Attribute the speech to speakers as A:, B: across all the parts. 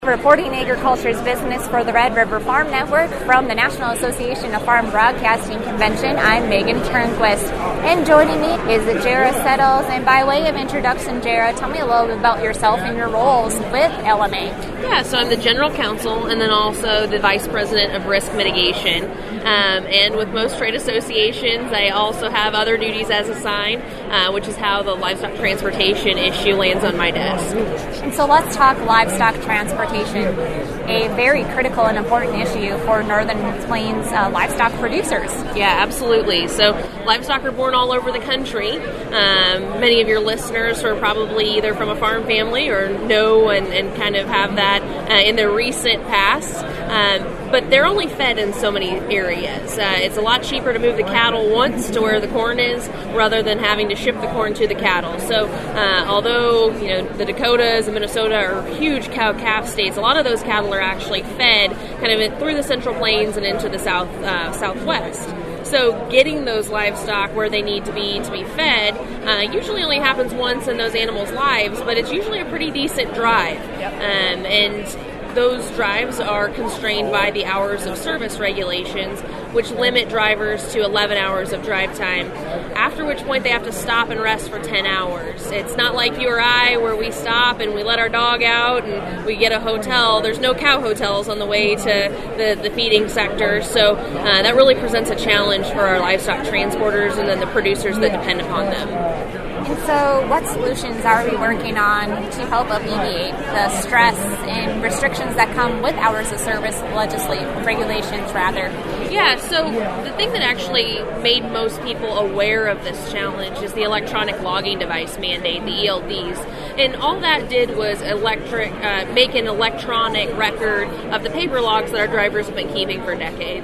A: Reporting agriculture's business for the Red River Farm Network from the National Association of Farm Broadcasting Convention, I'm Megan Turnquist. And joining me is Jara Settles. And by way of introduction, Jara, tell me a little bit about yourself and your roles with LMA.
B: Yeah, so I'm the general counsel and then also the vice president of risk mitigation. And with most trade associations, I also have other duties as assigned, which is how the livestock transportation issue lands on my desk.
A: And so let's talk livestock transportation, a very critical and important issue for Northern Plains livestock producers.
B: Yeah, absolutely. So livestock are born all over the country. Many of your listeners are probably either from a farm family or know and kind of have that in their recent past. But they're only fed in so many areas. It's a lot cheaper to move the cattle once to where the corn is rather than having to ship the corn to the cattle. So although the Dakotas and Minnesota are huge cow-calf states, a lot of those cattle are actually fed kind of through the Central Plains and into the southwest. So getting those livestock where they need to be fed usually only happens once in those animals' lives, but it's usually a pretty decent drive. And those drives are constrained by the hours of service regulations, which limit drivers to 11 hours of drive time, after which point they have to stop and rest for 10 hours. It's not like you or I where we stop and we let our dog out and we get a hotel. There's no cow hotels on the way to the feeding sector, so that really presents a challenge for our livestock transporters and then the producers that depend upon them.
A: And so what solutions are we working on to help alleviate the stress and restrictions that come with hours of service regulations?
B: Yeah, so the thing that actually made most people aware of this challenge is the electronic logging device mandate, the ELDs. And all that did was make an electronic record of the paper logs that our drivers have been keeping for decades.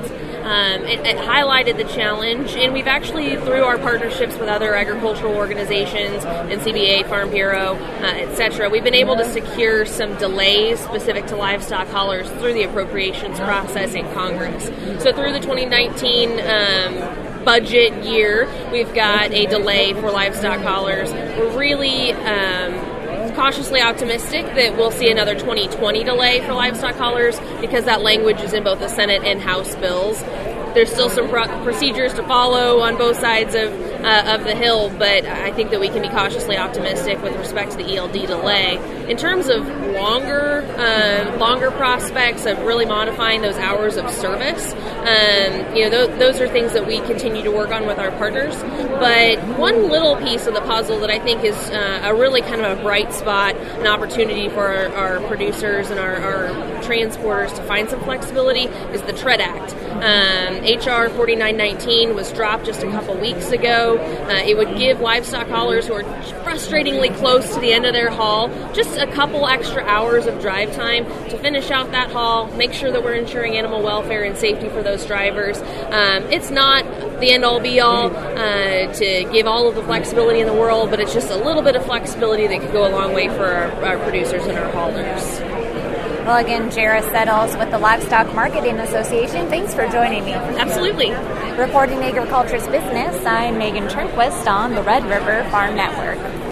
B: It highlighted the challenge, and we've actually, through our partnerships with other agricultural organizations, NCBA, Farm Bureau, etc., we've been able to secure some delays specific to livestock haulers through the appropriations process in Congress. So through the 2019 budget year, we've got a delay for livestock haulers. We're really cautiously optimistic that we'll see another 2020 delay for livestock haulers because that language is in both the Senate and House bills. There's still some procedures to follow on both sides of the hill, but I think that we can be cautiously optimistic with respect to the ELD delay. In terms of longer prospects of really modifying those hours of service, those are things that we continue to work on with our partners. But one little piece of the puzzle that I think is a really kind of a bright spot, an opportunity for our producers and our transporters to find some flexibility is the TREAD Act. HR 4919 was dropped just a couple weeks ago. It would give livestock haulers who are frustratingly close to the end of their haul just a couple extra hours of drive time to finish out that haul, make sure that we're ensuring animal welfare and safety for those drivers. It's not the end-all be-all to give all of the flexibility in the world, but it's just a little bit of flexibility that could go a long way for our producers and our haulers.
A: Well, again, Jara Settles with the Livestock Marketing Association. Thanks for joining me.
B: Absolutely.
A: Reporting agriculture's business, I'm Megan Turnquist on the Red River Farm Network.